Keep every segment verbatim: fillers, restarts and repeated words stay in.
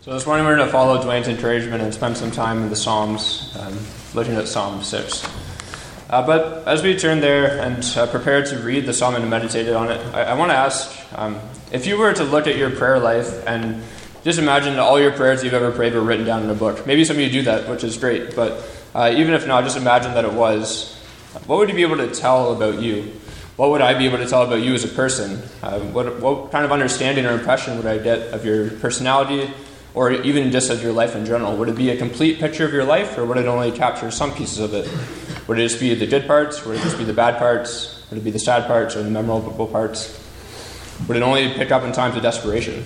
So this morning we're going to follow Dwayne's encouragement and spend some time in the Psalms, um, looking at Psalm six. Uh, but as we turn there and uh, prepare to read the Psalm and meditate on it, I, I want to ask, um, if you were to look at your prayer life and just imagine that all your prayers you've ever prayed were written down in a book. Maybe some of you do that, which is great, but uh, even if not, just imagine that it was. What would you be able to tell about you? What would I be able to tell about you as a person? Uh, what, what kind of understanding or impression would I get of your personality, or even just of your life in general? Would it be a complete picture of your life, or would it only capture some pieces of it? Would it just be the good parts? Would it just be the bad parts? Would it be the sad parts or the memorable parts? Would it only pick up in times of desperation?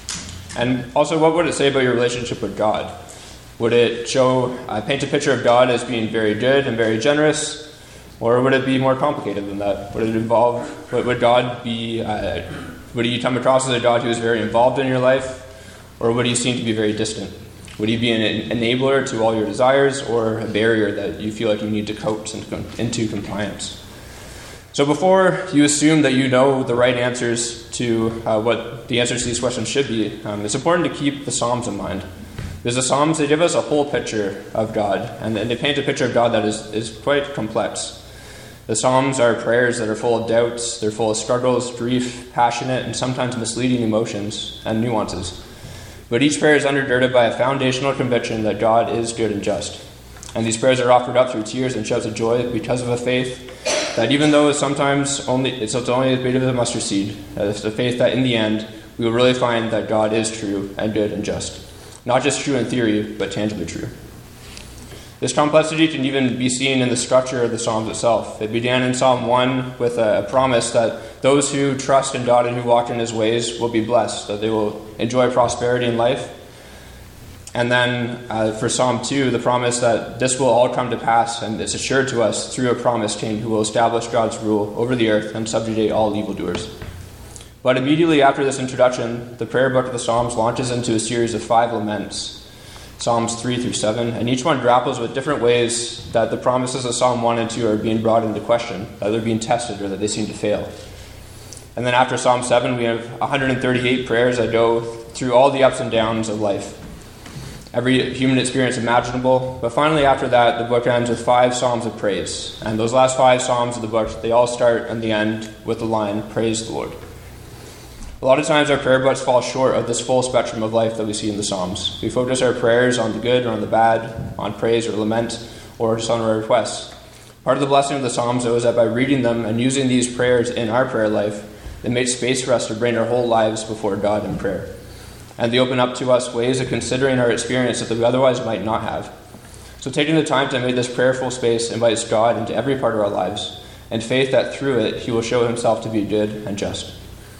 And also, what would it say about your relationship with God? Would it show, uh, paint a picture of God as being very good and very generous, or would it be more complicated than that? Would it involve, would, would God be, uh, would he come across as a God who is very involved in your life, or would he seem to be very distant? Would he be an enabler to all your desires, or a barrier that you feel like you need to coax into compliance? So before you assume that you know the right answers to uh, what the answers to these questions should be, um, it's important to keep the Psalms in mind. Because the Psalms, they give us a whole picture of God, and they paint a picture of God that is, is quite complex. The Psalms are prayers that are full of doubts, they're full of struggles, grief, passionate, and sometimes misleading emotions and nuances. But each prayer is undergirded by a foundational conviction that God is good and just. And these prayers are offered up through tears and shouts of joy because of a faith that, even though sometimes only it's only as big as a mustard seed, it's a faith that in the end we will really find that God is true and good and just. Not just true in theory, but tangibly true. This complexity can even be seen in the structure of the Psalms itself. It began in Psalm one with a promise that those who trust in God and who walk in his ways will be blessed, that they will enjoy prosperity in life. And then uh, for Psalm two, the promise that this will all come to pass, and it's assured to us through a promised king who will establish God's rule over the earth and subjugate all evildoers. But immediately after this introduction, the prayer book of the Psalms launches into a series of five laments, Psalms three through seven, and each one grapples with different ways that the promises of Psalm one and two are being brought into question, that they're being tested or that they seem to fail. And then after Psalm seven, we have one hundred thirty-eight prayers that go through all the ups and downs of life, every human experience imaginable. But finally, after that, the book ends with five Psalms of praise. And those last five Psalms of the book, they all start in the end with the line, "Praise the Lord." A lot of times our prayer books fall short of this full spectrum of life that we see in the Psalms. We focus our prayers on the good or on the bad, on praise or lament, or just on our requests. Part of the blessing of the Psalms, though, is that by reading them and using these prayers in our prayer life, they make space for us to bring our whole lives before God in prayer. And they open up to us ways of considering our experience that we otherwise might not have. So taking the time to make this prayerful space invites God into every part of our lives, and faith that through it he will show himself to be good and just.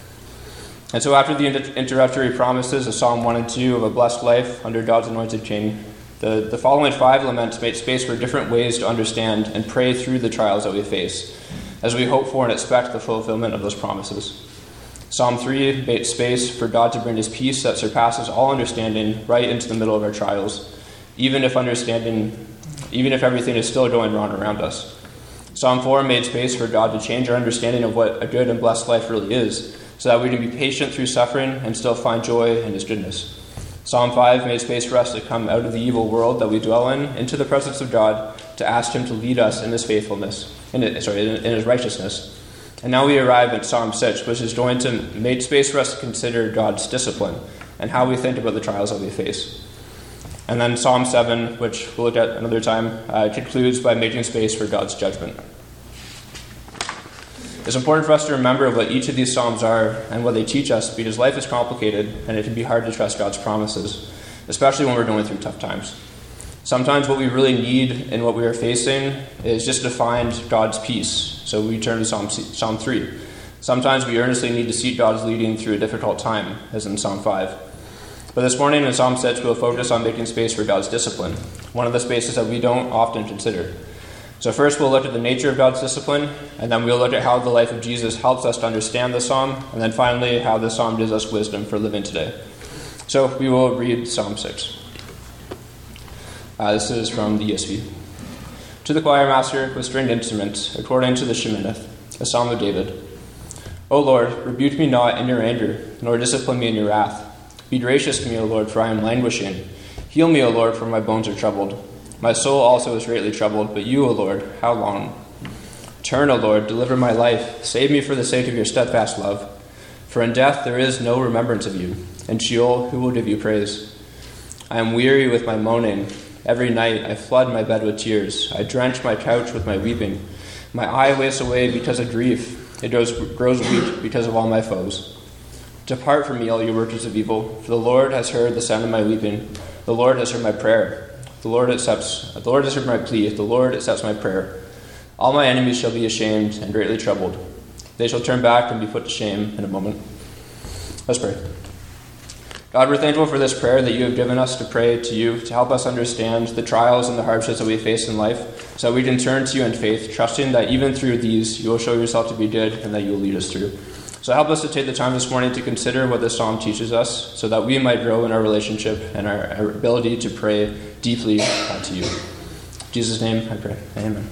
And so after the introductory promises of Psalm one and two of a blessed life under God's anointed king, the, the following five laments make space for different ways to understand and pray through the trials that we face, as we hope for and expect the fulfillment of those promises. Psalm three makes space for God to bring his peace that surpasses all understanding right into the middle of our trials, even if understanding, even if everything is still going wrong around us. Psalm four made space for God to change our understanding of what a good and blessed life really is, so that we can be patient through suffering and still find joy in his goodness. Psalm five made space for us to come out of the evil world that we dwell in into the presence of God, to ask him to lead us in his faithfulness, in his, sorry, in, in his righteousness. And now we arrive at Psalm six, which is going to make space for us to consider God's discipline and how we think about the trials that we face. And then Psalm seven, which we'll look at another time, uh, concludes by making space for God's judgment. It's important for us to remember what each of these Psalms are and what they teach us, because life is complicated and it can be hard to trust God's promises, especially when we're going through tough times. Sometimes what we really need in what we are facing is just to find God's peace. So we turn to Psalm, Psalm three. Sometimes we earnestly need to seek God's leading through a difficult time, as in Psalm five. But this morning in Psalm six, we'll focus on making space for God's discipline, one of the spaces that we don't often consider. So first we'll look at the nature of God's discipline, and then we'll look at how the life of Jesus helps us to understand the psalm, and then finally how the psalm gives us wisdom for living today. So we will read Psalm six. Uh, this is from the E S V. To the choir master with stringed instruments, according to the Sheminith, a psalm of David. O Lord, rebuke me not in your anger, nor discipline me in your wrath. Be gracious to me, O Lord, for I am languishing. Heal me, O Lord, for my bones are troubled. My soul also is greatly troubled, but you, O Lord, how long? Turn, O Lord, deliver my life. Save me for the sake of your steadfast love. For in death there is no remembrance of you. In Sheol, who will give you praise? I am weary with my moaning. Every night I flood my bed with tears. I drench my couch with my weeping. My eye wastes away because of grief. It grows, grows weak because of all my foes. Depart from me, all you workers of evil, for the Lord has heard the sound of my weeping. The Lord has heard my prayer. The Lord accepts. The Lord has heard my plea. The Lord accepts my prayer. All my enemies shall be ashamed and greatly troubled. They shall turn back and be put to shame in a moment. Let's pray. God, we're thankful for this prayer that you have given us to pray to you, to help us understand the trials and the hardships that we face in life, so that we can turn to you in faith, trusting that even through these, you will show yourself to be good and that you will lead us through. So help us to take the time this morning to consider what this psalm teaches us, so that we might grow in our relationship and our, our ability to pray deeply uh, to you. In Jesus' name I pray. Amen.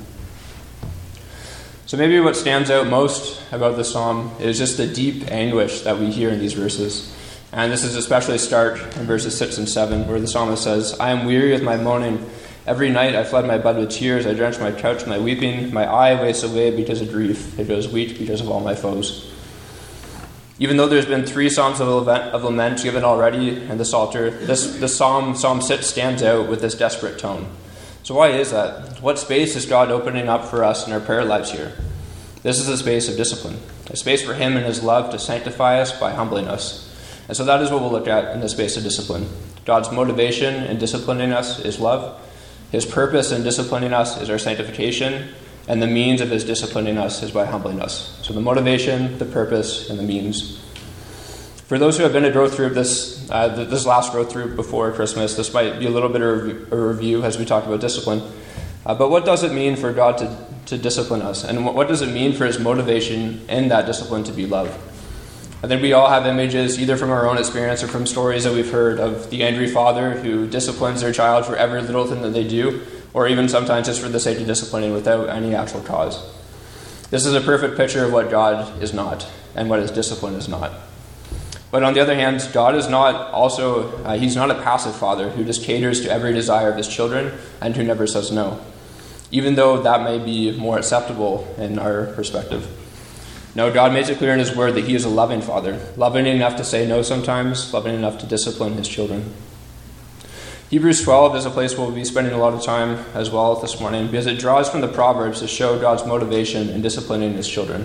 So maybe what stands out most about the psalm is just the deep anguish that we hear in these verses. And this is especially start in verses six and seven, where the psalmist says, I am weary with my moaning. Every night I flood my bed with tears. I drench my couch with my weeping. My eye wastes away because of grief. It goes weak because of all my foes. Even though there's been three psalms of lament given already in the Psalter, this, this psalm, Psalm six, stands out with this desperate tone. So why is that? What space is God opening up for us in our prayer lives here? This is a space of discipline, a space for him and his love to sanctify us by humbling us. And so that is what we'll look at in the space of discipline. God's motivation in disciplining us is love. His purpose in disciplining us is our sanctification. And the means of his disciplining us is by humbling us. So the motivation, the purpose, and the means. For those who have been to growth group this uh, this last growth group before Christmas, this might be a little bit of a review as we talk about discipline. Uh, but what does it mean for God to, to discipline us? And what does it mean for his motivation in that discipline to be love? I think we all have images, either from our own experience or from stories that we've heard, of the angry father who disciplines their child for every little thing that they do, or even sometimes just for the sake of disciplining without any actual cause. This is a perfect picture of what God is not, and what his discipline is not. But on the other hand, God is not also, uh, he's not a passive father who just caters to every desire of his children and who never says no, even though that may be more acceptable in our perspective. No, God makes it clear in his word that he is a loving father, loving enough to say no sometimes, loving enough to discipline his children. Hebrews twelve is a place where we'll be spending a lot of time as well this morning, because it draws from the Proverbs to show God's motivation in disciplining his children.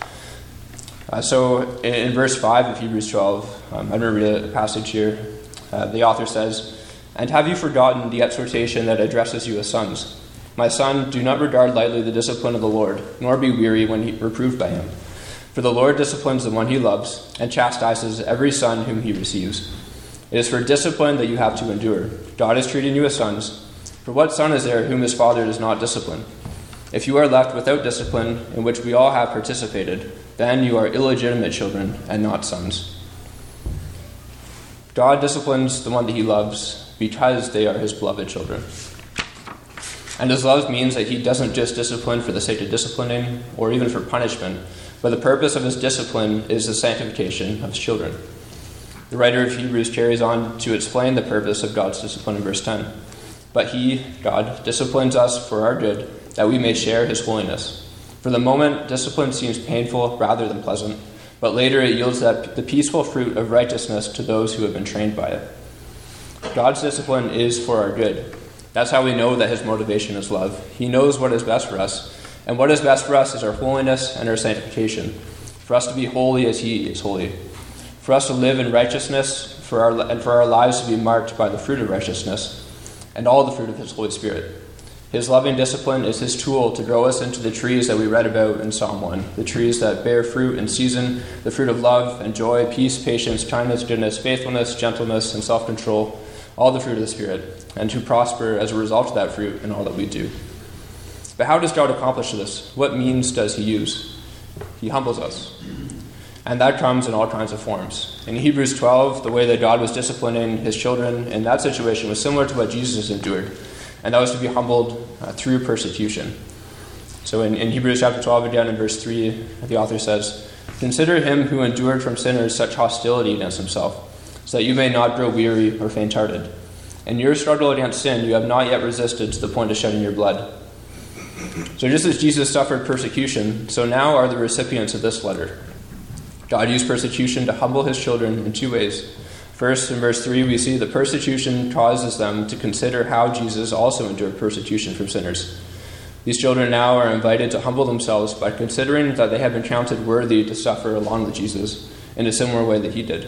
Uh, so in, in verse five of Hebrews twelve, um, I'm going to read a passage here. Uh, the author says, And have you forgotten the exhortation that addresses you as sons? My son, do not regard lightly the discipline of the Lord, nor be weary when he, reproved by him. For the Lord disciplines the one he loves, and chastises every son whom he receives. It is for discipline that you have to endure. God is treating you as sons. For what son is there whom his father does not discipline? If you are left without discipline, in which we all have participated, then you are illegitimate children and not sons. God disciplines the one that he loves because they are his beloved children. And his love means that he doesn't just discipline for the sake of disciplining or even for punishment, but the purpose of his discipline is the sanctification of his children. The writer of Hebrews carries on to explain the purpose of God's discipline in verse ten. But he, God, disciplines us for our good, that we may share his holiness. For the moment, discipline seems painful rather than pleasant, but later it yields that the peaceful fruit of righteousness to those who have been trained by it. God's discipline is for our good. That's how we know that his motivation is love. He knows what is best for us, and what is best for us is our holiness and our sanctification, for us to be holy as he is holy, for us to live in righteousness, for our, and for our lives to be marked by the fruit of righteousness, and all the fruit of his Holy Spirit. His loving discipline is his tool to grow us into the trees that we read about in Psalm one, the trees that bear fruit in season, the fruit of love and joy, peace, patience, kindness, goodness, faithfulness, gentleness, and self-control, all the fruit of the Spirit, and to prosper as a result of that fruit in all that we do. But how does God accomplish this? What means does he use? He humbles us. And that comes in all kinds of forms. In Hebrews twelve, the way that God was disciplining his children in that situation was similar to what Jesus endured, and that was to be humbled uh, through persecution. So in, in Hebrews chapter twelve, again in verse three, the author says, Consider him who endured from sinners such hostility against himself, so that you may not grow weary or faint-hearted. In your struggle against sin, you have not yet resisted to the point of shedding your blood. So just as Jesus suffered persecution, so now are the recipients of this letter. God used persecution to humble his children in two ways. First, in verse three, we see that persecution causes them to consider how Jesus also endured persecution from sinners. These children now are invited to humble themselves by considering that they have been counted worthy to suffer along with Jesus in a similar way that he did.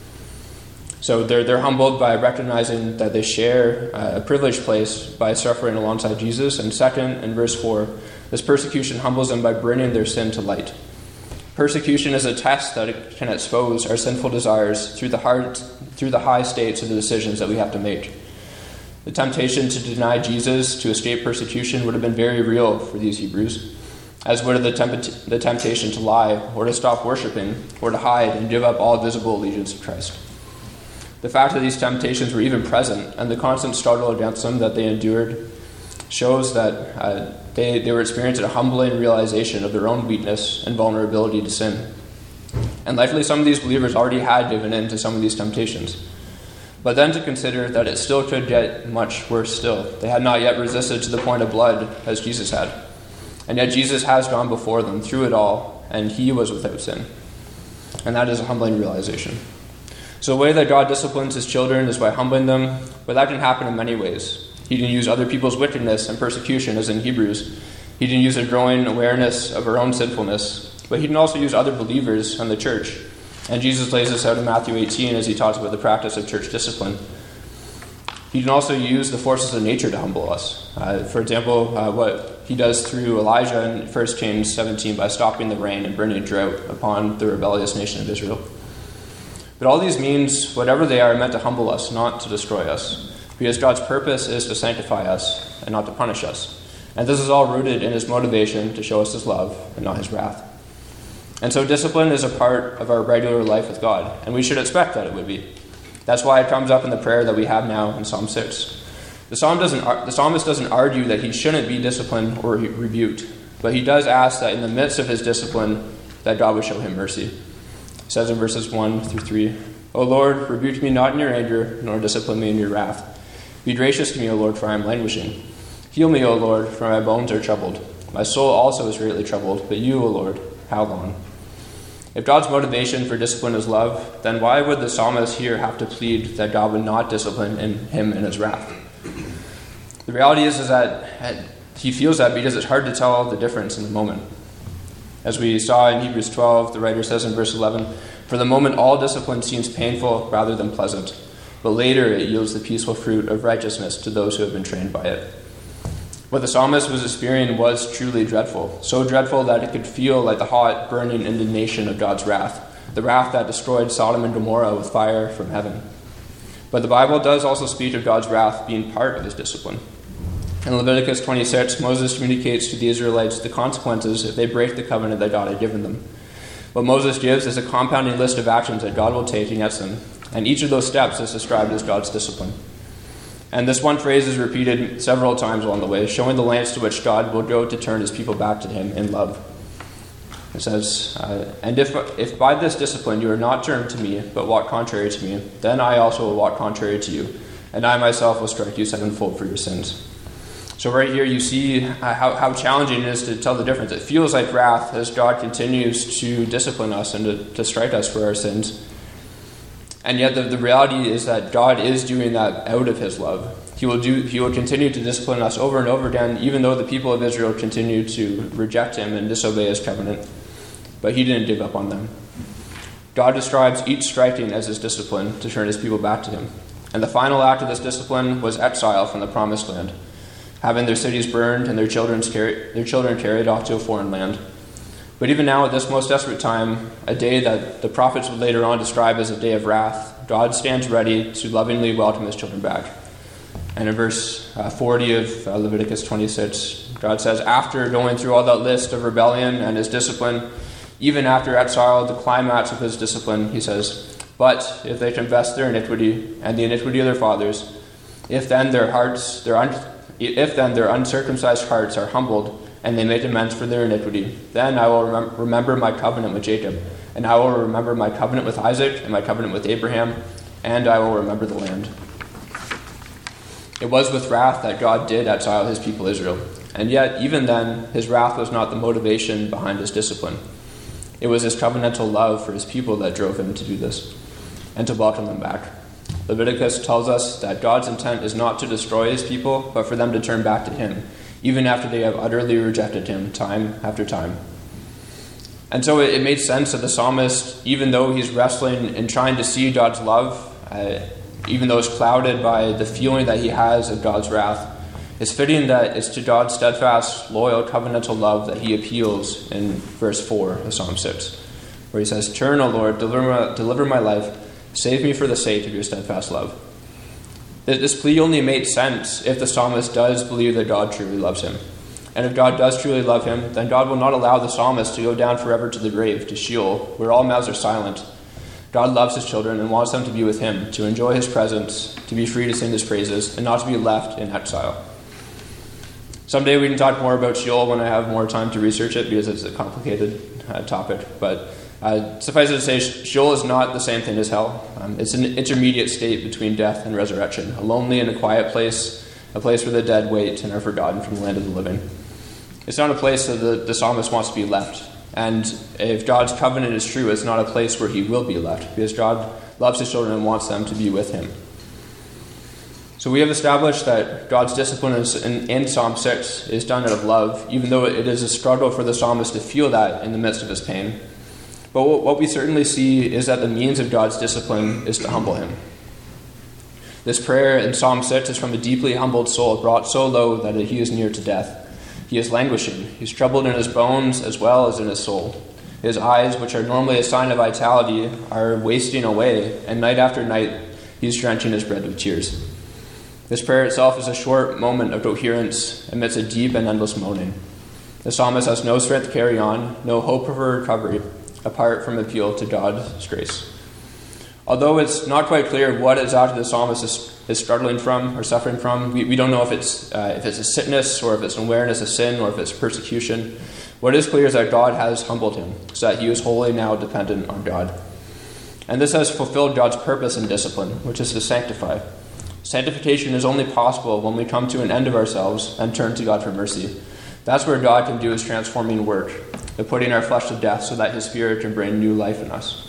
So they're, they're humbled by recognizing that they share a privileged place by suffering alongside Jesus. And second, in verse four, this persecution humbles them by bringing their sin to light. Persecution is a test that it can expose our sinful desires through the hard, through the high stakes of the decisions that we have to make. The temptation to deny Jesus to escape persecution would have been very real for these Hebrews, as would the, tempt- the temptation to lie, or to stop worshiping, or to hide and give up all visible allegiance to Christ. The fact that these temptations were even present and the constant struggle against them that they endured shows that uh, they, they were experiencing a humbling realization of their own weakness and vulnerability to sin. And likely some of these believers already had given in to some of these temptations. But then to consider that it still could get much worse still. They had not yet resisted to the point of blood as Jesus had. And yet Jesus has gone before them through it all, and he was without sin. And that is a humbling realization. So the way that God disciplines his children is by humbling them, but that can happen in many ways. He can use other people's wickedness and persecution, as in Hebrews. He can use a growing awareness of our own sinfulness, but he can also use other believers and the church. And Jesus lays this out in Matthew eighteen as he talks about the practice of church discipline. He can also use the forces of nature to humble us. Uh, for example, uh, what he does through Elijah in First Kings seventeen by stopping the rain and bringing drought upon the rebellious nation of Israel. But all these means, whatever they are, are meant to humble us, not to destroy us. Because God's purpose is to sanctify us and not to punish us. And this is all rooted in his motivation to show us his love and not his wrath. And so discipline is a part of our regular life with God, and we should expect that it would be. That's why it comes up in the prayer that we have now in Psalm six. The, psalm doesn't, the psalmist doesn't argue that he shouldn't be disciplined or rebuked, but he does ask that in the midst of his discipline, that God would show him mercy. He says in verses one through three, O Lord, rebuke me not in your anger, nor discipline me in your wrath. Be gracious to me, O Lord, for I am languishing. Heal me, O Lord, for my bones are troubled. My soul also is greatly troubled, but you, O Lord, how long? If God's motivation for discipline is love, then why would the psalmist here have to plead that God would not discipline in him in his wrath? The reality is, is that he feels that because it's hard to tell the difference in the moment. As we saw in Hebrews twelve, the writer says in verse eleven, For the moment all discipline seems painful rather than pleasant, but later it yields the peaceful fruit of righteousness to those who have been trained by it. What the psalmist was experiencing was truly dreadful, so dreadful that it could feel like the hot, burning indignation of God's wrath, the wrath that destroyed Sodom and Gomorrah with fire from heaven. But the Bible does also speak of God's wrath being part of his discipline. In Leviticus twenty-six, Moses communicates to the Israelites the consequences if they break the covenant that God had given them. What Moses gives is a compounding list of actions that God will take against them, and each of those steps is described as God's discipline. And this one phrase is repeated several times along the way, showing the lengths to which God will go to turn his people back to him in love. It says, uh, And if, if by this discipline you are not turned to me, but walk contrary to me, then I also will walk contrary to you, and I myself will strike you sevenfold for your sins. So right here you see how, how challenging it is to tell the difference. It feels like wrath as God continues to discipline us and to, to strike us for our sins. And yet the, the reality is that God is doing that out of his love. He will do. He will continue to discipline us over and over again, even though the people of Israel continue to reject him and disobey his covenant. But he didn't give up on them. God describes each striking as his discipline to turn his people back to him. And the final act of this discipline was exile from the promised land, having their cities burned and their children carried, their children carried off to a foreign land. But even now, at this most desperate time, a day that the prophets would later on describe as a day of wrath, God stands ready to lovingly welcome his children back. And in verse uh, forty of uh, Leviticus twenty-six, God says, after going through all that list of rebellion and his discipline, even after exile, the climax of his discipline, he says, But if they confess their iniquity and the iniquity of their fathers, if then their hearts, their un- if then their uncircumcised hearts are humbled, and they make amends for their iniquity, then I will rem- remember my covenant with Jacob, and I will remember my covenant with Isaac, and my covenant with Abraham, and I will remember the land. It was with wrath that God did exile his people Israel, and yet even then his wrath was not the motivation behind his discipline. It was his covenantal love for his people that drove him to do this, and to welcome them back. Leviticus tells us that God's intent is not to destroy his people, but for them to turn back to him, even after they have utterly rejected him time after time. And so it, it made sense that the psalmist, even though he's wrestling and trying to see God's love, uh, even though it's clouded by the feeling that he has of God's wrath, it's fitting that it's to God's steadfast, loyal, covenantal love that he appeals in verse four of Psalm six, where he says, "Turn, O Lord, deliver my, deliver my life, save me for the sake of your steadfast love." This plea only made sense if the psalmist does believe that God truly loves him. And if God does truly love him, then God will not allow the psalmist to go down forever to the grave, to Sheol, where all mouths are silent. God loves his children and wants them to be with him, to enjoy his presence, to be free to sing his praises, and not to be left in exile. Someday we can talk more about Sheol when I have more time to research it, because it's a complicated uh, topic. But uh, suffice it to say, Sheol is not the same thing as hell. Um, it's an intermediate state between death and resurrection, a lonely and a quiet place, a place where the dead wait and are forgotten from the land of the living. It's not a place that the, the psalmist wants to be left. And if God's covenant is true, it's not a place where he will be left, because God loves his children and wants them to be with him. So we have established that God's discipline in, in Psalm six is done out of love, even though it is a struggle for the psalmist to feel that in the midst of his pain. But what we certainly see is that the means of God's discipline is to humble him. This prayer in Psalm six is from a deeply humbled soul, brought so low that he is near to death. He is languishing. He's troubled in his bones as well as in his soul. His eyes, which are normally a sign of vitality, are wasting away, and night after night he's drenching his bread with tears. This prayer itself is a short moment of coherence amidst a deep and endless moaning. The psalmist has no strength to carry on, no hope of a recovery, apart from appeal to God's grace. Although it's not quite clear what exactly the psalmist is, is struggling from or suffering from, we, we don't know if it's uh, if it's a sickness or if it's an awareness of sin or if it's persecution. What is clear is that God has humbled him, so that he is wholly now dependent on God. And this has fulfilled God's purpose in discipline, which is to sanctify. Sanctification is only possible when we come to an end of ourselves and turn to God for mercy. That's where God can do his transforming work, of putting our flesh to death so that his Spirit can bring new life in us.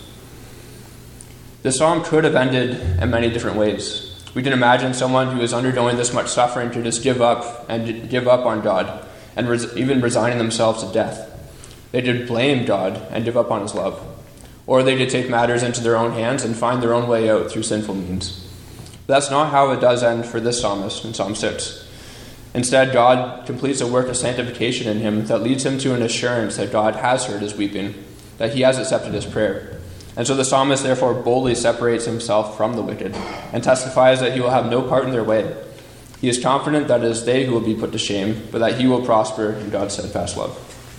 The psalm could have ended in many different ways. We can imagine someone who is undergoing this much suffering to just give up and give up on God, and res- even resigning themselves to death. They did blame God and give up on his love. Or they could take matters into their own hands and find their own way out through sinful means. But that's not how it does end for this psalmist in Psalm six. Instead, God completes a work of sanctification in him that leads him to an assurance that God has heard his weeping, that he has accepted his prayer. And so the psalmist therefore boldly separates himself from the wicked and testifies that he will have no part in their way. He is confident that it is they who will be put to shame, but that he will prosper in God's steadfast love.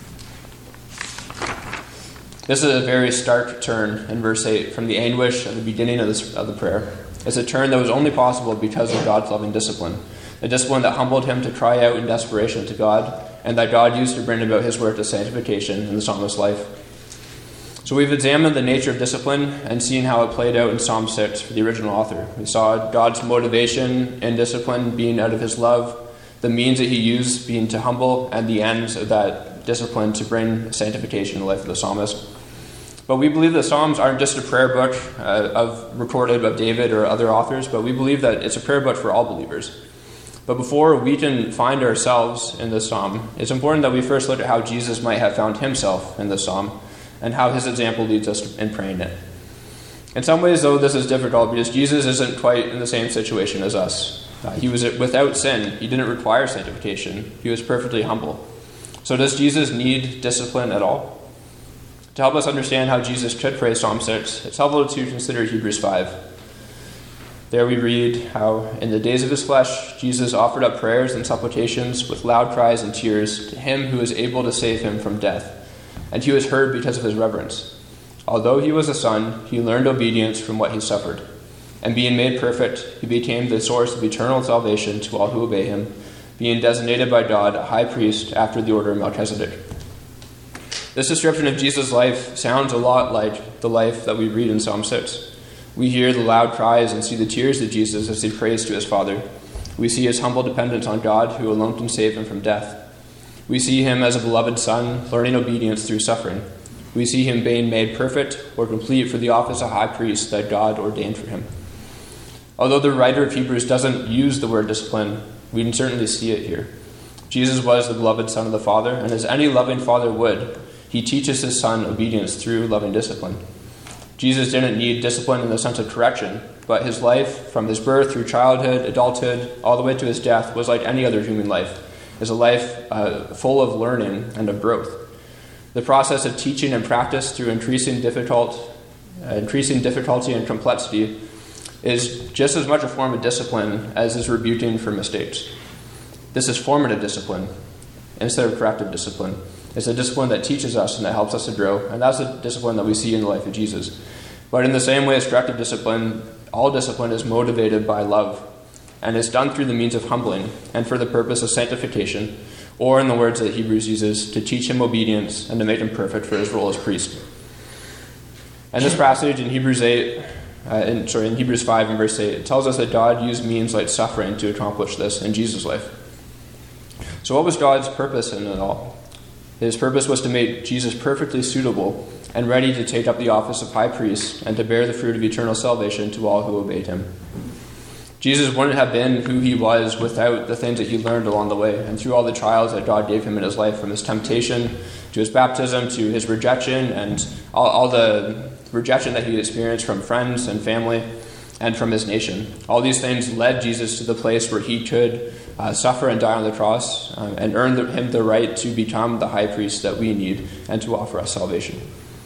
This is a very stark turn in verse eight from the anguish at the beginning of, this, of the prayer. It's a turn that was only possible because of God's loving discipline, a discipline that humbled him to cry out in desperation to God, and that God used to bring about his work of sanctification in the psalmist's life. So we've examined the nature of discipline and seen how it played out in Psalm six for the original author. We saw God's motivation in discipline being out of his love, the means that he used being to humble, and the ends of that discipline to bring sanctification in the life of the psalmist. But we believe the Psalms aren't just a prayer book uh, of recorded of David or other authors, but we believe that it's a prayer book for all believers. But before we can find ourselves in this psalm, it's important that we first look at how Jesus might have found himself in this psalm, and how his example leads us in praying it. In some ways, though, this is difficult because Jesus isn't quite in the same situation as us. Uh, he was without sin. He didn't require sanctification. He was perfectly humble. So does Jesus need discipline at all? To help us understand how Jesus could pray Psalm six, it's helpful to consider Hebrews five. There we read how, in the days of his flesh, Jesus offered up prayers and supplications with loud cries and tears to him who is able to save him from death. And he was heard because of his reverence. Although he was a son, he learned obedience from what he suffered. And being made perfect, he became the source of eternal salvation to all who obey him, being designated by God a high priest after the order of Melchizedek. This description of Jesus' life sounds a lot like the life that we read in Psalm six. We hear the loud cries and see the tears of Jesus as he prays to his Father. We see his humble dependence on God, who alone can save him from death. We see him as a beloved son, learning obedience through suffering. We see him being made perfect or complete for the office of high priest that God ordained for him. Although the writer of Hebrews doesn't use the word discipline, we can certainly see it here. Jesus was the beloved Son of the Father, and as any loving father would, he teaches his son obedience through loving discipline. Jesus didn't need discipline in the sense of correction, but his life, from his birth through childhood, adulthood, all the way to his death, was like any other human life. Is a life uh, full of learning and of growth. The process of teaching and practice through increasing difficult, uh, increasing difficulty and complexity is just as much a form of discipline as is rebuking for mistakes. This is formative discipline instead of corrective discipline. It's a discipline that teaches us and that helps us to grow, and that's the discipline that we see in the life of Jesus. But in the same way as corrective discipline, all discipline is motivated by love, and is done through the means of humbling and for the purpose of sanctification, or in the words that Hebrews uses, to teach him obedience and to make him perfect for his role as priest. And this passage in Hebrews eight, uh, in, sorry, in Hebrews five and verse eight, it tells us that God used means like suffering to accomplish this in Jesus' life. So what was God's purpose in it all? His purpose was to make Jesus perfectly suitable and ready to take up the office of high priest and to bear the fruit of eternal salvation to all who obeyed him. Jesus wouldn't have been who he was without the things that he learned along the way and through all the trials that God gave him in his life, from his temptation to his baptism to his rejection and all, all the rejection that he experienced from friends and family and from his nation. All these things led Jesus to the place where he could uh, suffer and die on the cross um, and earn the, him the right to become the high priest that we need and to offer us salvation.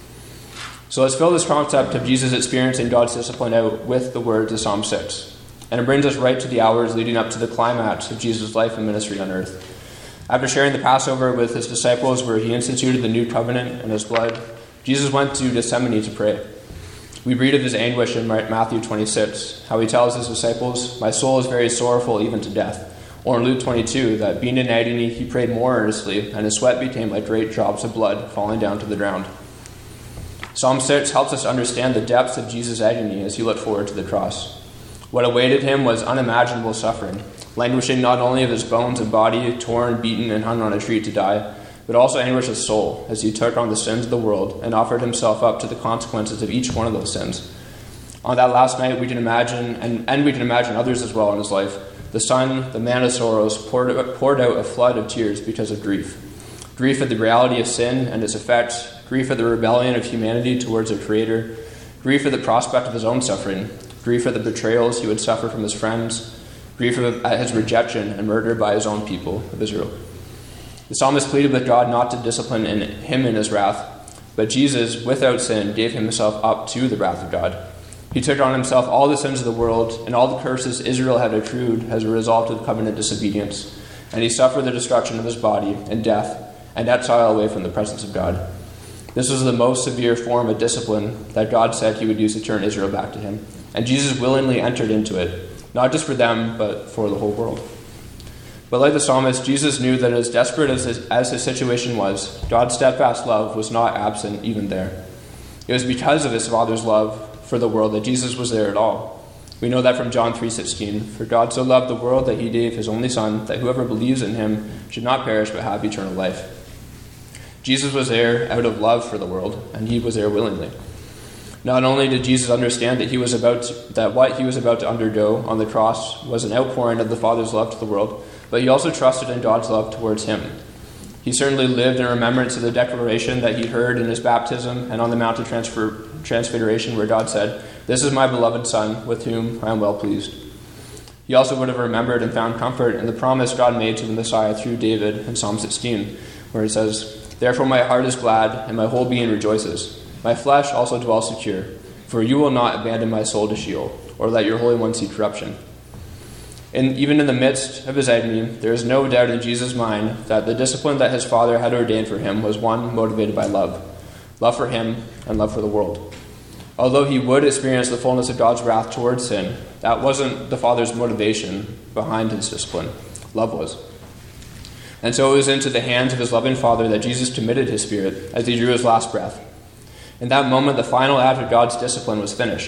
So let's fill this concept of Jesus experiencing God's discipline out with the words of Psalm six. And it brings us right to the hours leading up to the climax of Jesus' life and ministry on earth. After sharing the Passover with his disciples where he instituted the new covenant in his blood, Jesus went to Gethsemane to pray. We read of his anguish in Matthew twenty-six, how he tells his disciples, "My soul is very sorrowful even to death." Or in Luke twenty-two, that being in agony, he prayed more earnestly, and his sweat became like great drops of blood falling down to the ground. Psalm six helps us understand the depths of Jesus' agony as he looked forward to the cross. What awaited him was unimaginable suffering, languishing not only of his bones and body, torn, beaten, and hung on a tree to die, but also anguish of soul as he took on the sins of the world and offered himself up to the consequences of each one of those sins. On that last night, we can imagine, and, and we can imagine others as well in his life, the Son, the man of sorrows, poured, poured out a flood of tears because of grief. Grief at the reality of sin and its effects, grief at the rebellion of humanity towards their Creator, grief at the prospect of his own suffering, grief at the betrayals he would suffer from his friends, grief at his rejection and murder by his own people of Israel. The psalmist pleaded with God not to discipline in him in his wrath, but Jesus, without sin, gave himself up to the wrath of God. He took on himself all the sins of the world and all the curses Israel had accrued as a result of covenant disobedience, and he suffered the destruction of his body and death and exile away from the presence of God. This was the most severe form of discipline that God said he would use to turn Israel back to him, and Jesus willingly entered into it, not just for them, but for the whole world. But like the psalmist, Jesus knew that as desperate as his, as his situation was, God's steadfast love was not absent even there. It was because of his Father's love for the world that Jesus was there at all. We know that from John three sixteen, "For God so loved the world that he gave his only Son, that whoever believes in him should not perish but have eternal life." Jesus was there out of love for the world, and he was there willingly. Not only did Jesus understand that he was about to, that what he was about to undergo on the cross was an outpouring of the Father's love to the world, but he also trusted in God's love towards him. He certainly lived in remembrance of the declaration that he heard in his baptism and on the Mount of Transfer, Transfiguration, where God said, "This is my beloved Son, with whom I am well pleased." He also would have remembered and found comfort in the promise God made to the Messiah through David in Psalm sixteen, where it says, "Therefore my heart is glad, and my whole being rejoices. My flesh also dwells secure, for you will not abandon my soul to Sheol, or let your Holy One see corruption." And even in the midst of his agony, there is no doubt in Jesus' mind that the discipline that his Father had ordained for him was one motivated by love. Love for him and love for the world. Although he would experience the fullness of God's wrath towards sin, that wasn't the Father's motivation behind his discipline. Love was. And so it was into the hands of his loving Father that Jesus committed his spirit as he drew his last breath. In that moment, the final act of God's discipline was finished.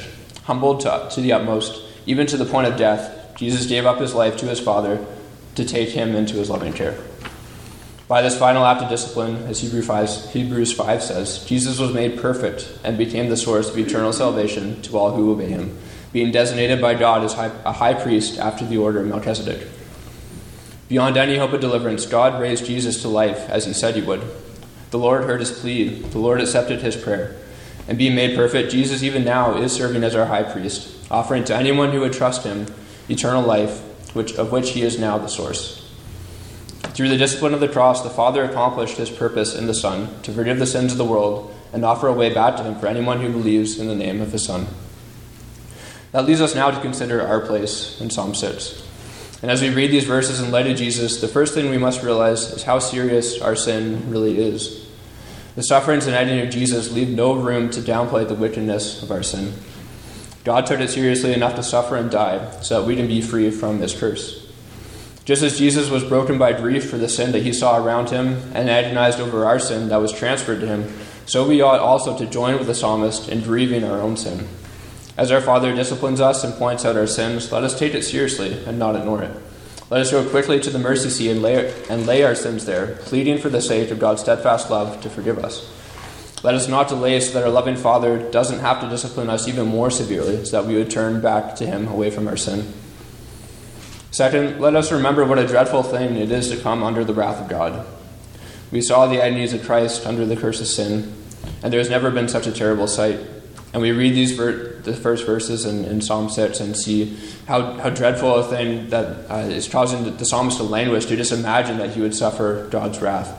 Humbled to, to the utmost, even to the point of death, Jesus gave up his life to his Father to take him into his loving care. By this final act of discipline, as Hebrews five says, Jesus was made perfect and became the source of eternal salvation to all who obey him, being designated by God as high, a high priest after the order of Melchizedek. Beyond any hope of deliverance, God raised Jesus to life as he said he would. The Lord heard his plea. The Lord accepted his prayer. And being made perfect, Jesus even now is serving as our high priest, offering to anyone who would trust him eternal life, which, of which he is now the source. Through the discipline of the cross, the Father accomplished his purpose in the Son to forgive the sins of the world and offer a way back to him for anyone who believes in the name of his Son. That leads us now to consider our place in Psalm six. And as we read these verses in light of Jesus, the first thing we must realize is how serious our sin really is. The sufferings and agony of Jesus leave no room to downplay the wickedness of our sin. God took it seriously enough to suffer and die so that we can be free from this curse. Just as Jesus was broken by grief for the sin that he saw around him and agonized over our sin that was transferred to him, so we ought also to join with the psalmist in grieving our own sin. As our Father disciplines us and points out our sins, let us take it seriously and not ignore it. Let us go quickly to the mercy seat and lay, and lay our sins there, pleading for the sake of God's steadfast love to forgive us. Let us not delay so that our loving Father doesn't have to discipline us even more severely, so that we would turn back to him away from our sin. Second, let us remember what a dreadful thing it is to come under the wrath of God. We saw the agonies of Christ under the curse of sin, and there has never been such a terrible sight. And we read these ver- the first verses in, in Psalm six and see how, how dreadful a thing that uh, is causing the, the psalmist to languish, to just imagine that he would suffer God's wrath.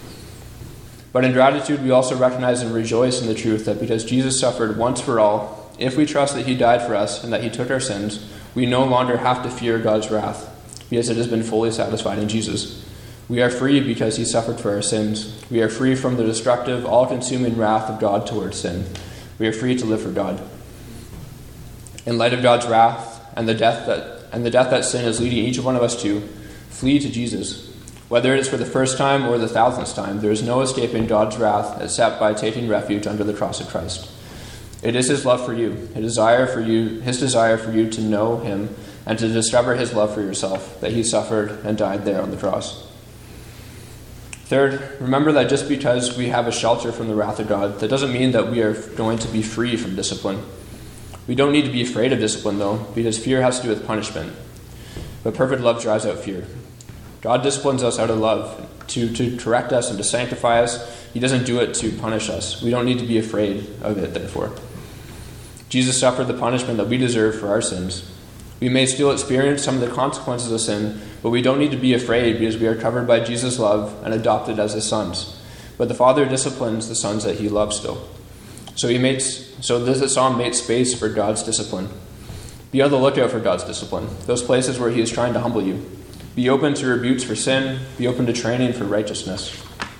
But in gratitude, we also recognize and rejoice in the truth that because Jesus suffered once for all, if we trust that he died for us and that he took our sins, we no longer have to fear God's wrath, because it has been fully satisfied in Jesus. We are free because he suffered for our sins. We are free from the destructive, all-consuming wrath of God towards sin. We are free to live for God. In light of God's wrath and the death that and the death that sin is leading each one of us to, flee to Jesus. Whether it is for the first time or the thousandth time, there is no escaping God's wrath except by taking refuge under the cross of Christ. It is his love for you, his desire for you, his desire for you to know him and to discover his love for yourself, that he suffered and died there on the cross. Third, remember that just because we have a shelter from the wrath of God, that doesn't mean that we are going to be free from discipline. We don't need to be afraid of discipline, though, because fear has to do with punishment. But perfect love drives out fear. God disciplines us out of love, to, to correct us and to sanctify us. He doesn't do it to punish us. We don't need to be afraid of it, therefore. Jesus suffered the punishment that we deserve for our sins. We may still experience some of the consequences of sin, but we don't need to be afraid because we are covered by Jesus' love and adopted as his sons. But the Father disciplines the sons that he loves still. So he makes so this psalm makes space for God's discipline. Be on the lookout for God's discipline, those places where he is trying to humble you. Be open to rebukes for sin. Be open to training for righteousness.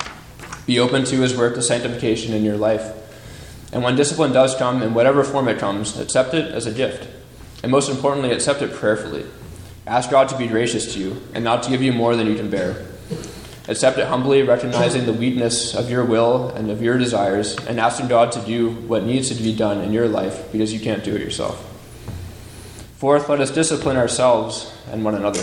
Be open to his work of sanctification in your life. And when discipline does come, in whatever form it comes, accept it as a gift. And most importantly, accept it prayerfully. Ask God to be gracious to you and not to give you more than you can bear. Accept it humbly, recognizing the weakness of your will and of your desires, and asking God to do what needs to be done in your life because you can't do it yourself. Fourth, let us discipline ourselves and one another.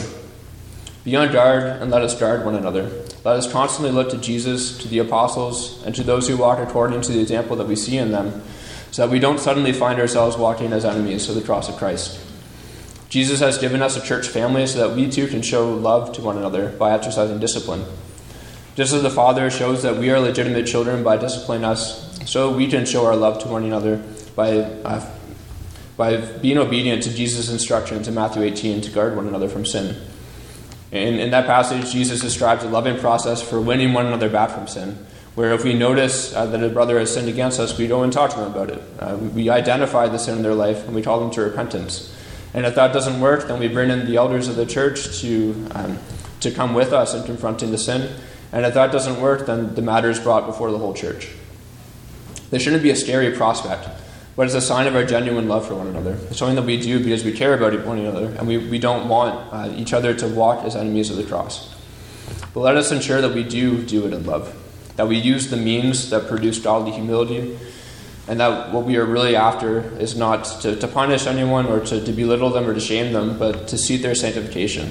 Be on guard and let us guard one another. Let us constantly look to Jesus, to the apostles, and to those who walk according to the example that we see in them, so that we don't suddenly find ourselves walking as enemies to the cross of Christ. Jesus has given us a church family so that we too can show love to one another by exercising discipline. Just as the Father shows that we are legitimate children by disciplining us, so we can show our love to one another by uh, by being obedient to Jesus' instructions in Matthew eighteen to guard one another from sin. In, in that passage, Jesus describes a loving process for winning one another back from sin, where if we notice uh, that a brother has sinned against us, we go and talk to them about it. Uh, we identify the sin in their life, and we call them to repentance. And if that doesn't work, then we bring in the elders of the church to um, to come with us in confronting the sin. And if that doesn't work, then the matter is brought before the whole church. This shouldn't be a scary prospect, but it's a sign of our genuine love for one another. It's something that we do because we care about one another, and we, we don't want uh, each other to walk as enemies of the cross. But let us ensure that we do do it in love, that we use the means that produce godly humility, and that what we are really after is not to, to punish anyone or to, to belittle them or to shame them, but to seek their sanctification.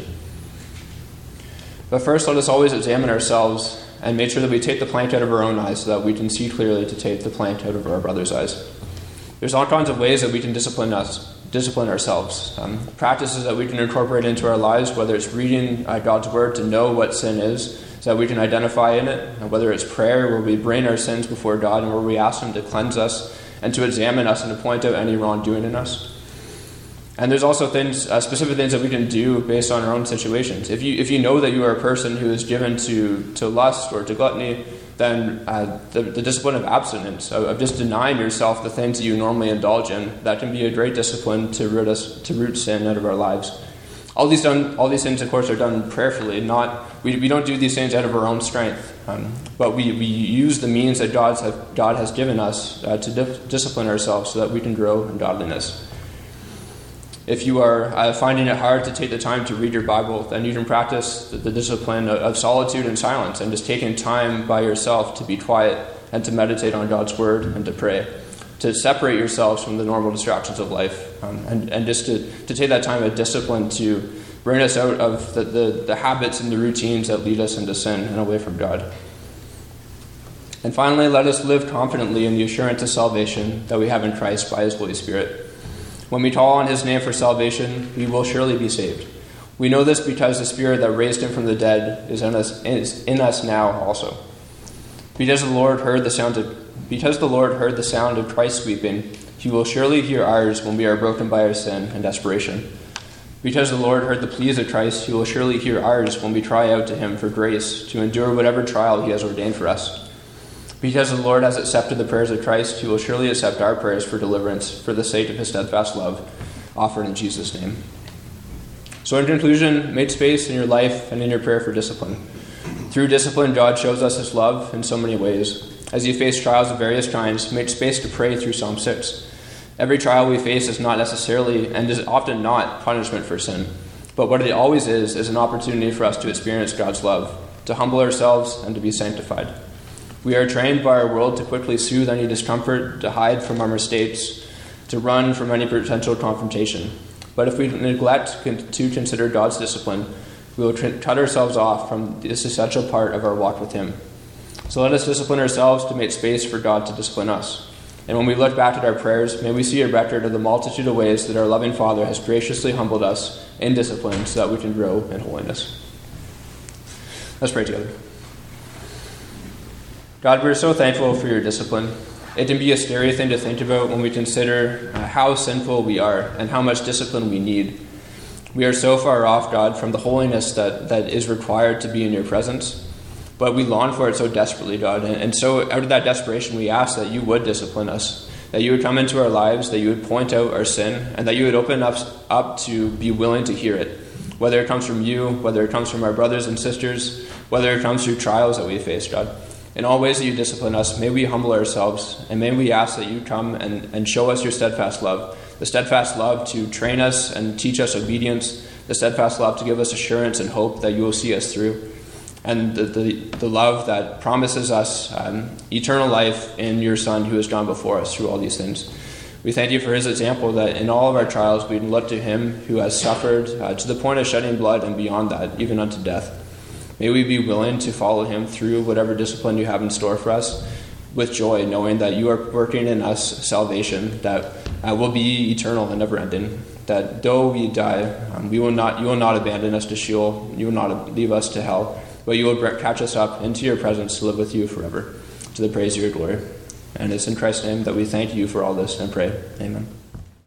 But first, let us always examine ourselves and make sure that we take the plank out of our own eyes so that we can see clearly to take the plank out of our brother's eyes. There's all kinds of ways that we can discipline us, discipline ourselves. Um, practices that we can incorporate into our lives, whether it's reading uh, God's word to know what sin is, so that we can identify in it, and whether it's prayer where we bring our sins before God and where we ask Him to cleanse us and to examine us and to point out any wrongdoing in us. And there's also things, uh, specific things that we can do based on our own situations. If you if you know that you are a person who is given to, to lust or to gluttony, then uh, the, the discipline of abstinence, of, of just denying yourself the things that you normally indulge in, that can be a great discipline to root us to root sin out of our lives. All these done, all these things, of course, are done prayerfully. Not we, we don't do these things out of our own strength, um, but we, we use the means that God's have, God has given us uh, to di- discipline ourselves so that we can grow in godliness. If you are uh, finding it hard to take the time to read your Bible, then you can practice the, the discipline of, of solitude and silence, and just taking time by yourself to be quiet and to meditate on God's word and to pray, to separate yourselves from the normal distractions of life, um, and, and just to, to take that time of discipline to bring us out of the, the, the habits and the routines that lead us into sin and away from God. And finally, let us live confidently in the assurance of salvation that we have in Christ by His Holy Spirit. When we call on His name for salvation, we will surely be saved. We know this because the Spirit that raised Him from the dead is in us, is in us now also. Because the Lord heard the sound of because the Lord heard the sound of Christ's weeping, He will surely hear ours when we are broken by our sin and desperation. Because the Lord heard the pleas of Christ, He will surely hear ours when we cry out to Him for grace to endure whatever trial He has ordained for us. Because the Lord has accepted the prayers of Christ, He will surely accept our prayers for deliverance for the sake of His steadfast love, offered in Jesus' name. So in conclusion, make space in your life and in your prayer for discipline. Through discipline, God shows us His love in so many ways. As you face trials of various kinds, make space to pray through Psalm six. Every trial we face is not necessarily, and is often not, punishment for sin. But what it always is, is an opportunity for us to experience God's love, to humble ourselves, and to be sanctified. We are trained by our world to quickly soothe any discomfort, to hide from our mistakes, to run from any potential confrontation. But if we neglect to consider God's discipline, we will cut ourselves off from this essential part of our walk with Him. So let us discipline ourselves to make space for God to discipline us. And when we look back at our prayers, may we see a record of the multitude of ways that our loving Father has graciously humbled us in discipline so that we can grow in holiness. Let's pray together. God, we're so thankful for your discipline. It can be a scary thing to think about when we consider uh, how sinful we are and how much discipline we need. We are so far off, God, from the holiness that, that is required to be in your presence. But we long for it so desperately, God. And, and so out of that desperation, we ask that you would discipline us, that you would come into our lives, that you would point out our sin, and that you would open us up to be willing to hear it. Whether it comes from you, whether it comes from our brothers and sisters, whether it comes through trials that we face, God. In all ways that you discipline us, may we humble ourselves, and may we ask that you come and, and show us your steadfast love, the steadfast love to train us and teach us obedience, the steadfast love to give us assurance and hope that you will see us through, and the, the, the love that promises us um, eternal life in your Son who has gone before us through all these things. We thank you for his example, that in all of our trials we can look to him who has suffered uh, to the point of shedding blood and beyond that, even unto death. May we be willing to follow him through whatever discipline you have in store for us with joy, knowing that you are working in us salvation that uh, will be eternal and never ending. That though we die, um, we will not, you will not abandon us to Sheol, you will not leave us to hell, but you will catch us up into your presence to live with you forever, to the praise of your glory. And it's in Christ's name that we thank you for all this and pray. Amen.